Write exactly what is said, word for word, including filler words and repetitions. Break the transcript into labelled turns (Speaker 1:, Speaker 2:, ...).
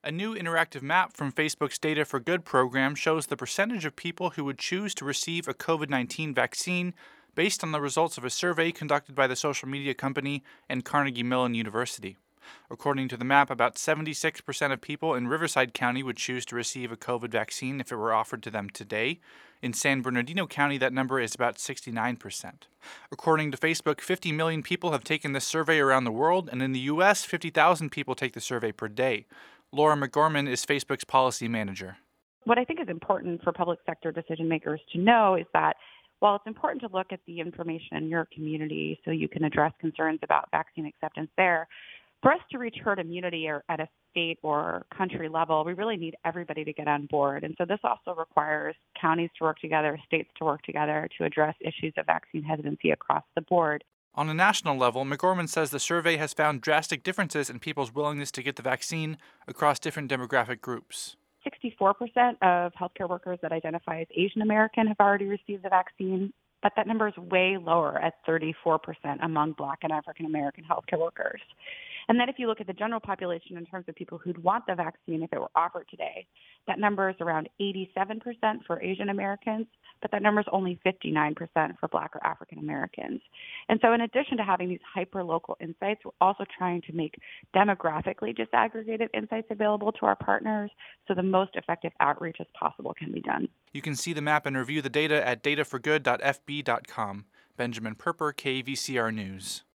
Speaker 1: A new interactive map from Facebook's Data for Good program shows the percentage of people who would choose to receive a COVID nineteen vaccine based on the results of a survey conducted by the social media company and Carnegie Mellon University. According to the map, about seventy-six percent of people in Riverside County would choose to receive a COVID vaccine if it were offered to them today. In San Bernardino County, that number is about sixty-nine percent. According to Facebook, fifty million people have taken this survey around the world, and in the U S, fifty thousand people take the survey per day. Laura McGorman is Facebook's policy manager.
Speaker 2: What I think is important for public sector decision makers to know is that while it's important to look at the information in your community so you can address concerns about vaccine acceptance there, for us to reach herd immunity or at a state or country level, we really need everybody to get on board. And so this also requires counties to work together, states to work together to address issues of vaccine hesitancy across the board.
Speaker 1: On a national level, McGorman says the survey has found drastic differences in people's willingness to get the vaccine across different demographic groups.
Speaker 2: sixty-four percent of healthcare workers that identify as Asian American have already received the vaccine, but that number is way lower at thirty-four percent among Black and African American healthcare workers. And then if you look at the general population in terms of people who'd want the vaccine if it were offered today, that number is around eighty-seven percent for Asian Americans, but that number is only fifty-nine percent for Black or African Americans. And so in addition to having these hyper-local insights, we're also trying to make demographically disaggregated insights available to our partners so the most effective outreach as possible can be done.
Speaker 1: You can see the map and review the data at data for good dot f b dot com. Benjamin Perper, K V C R News.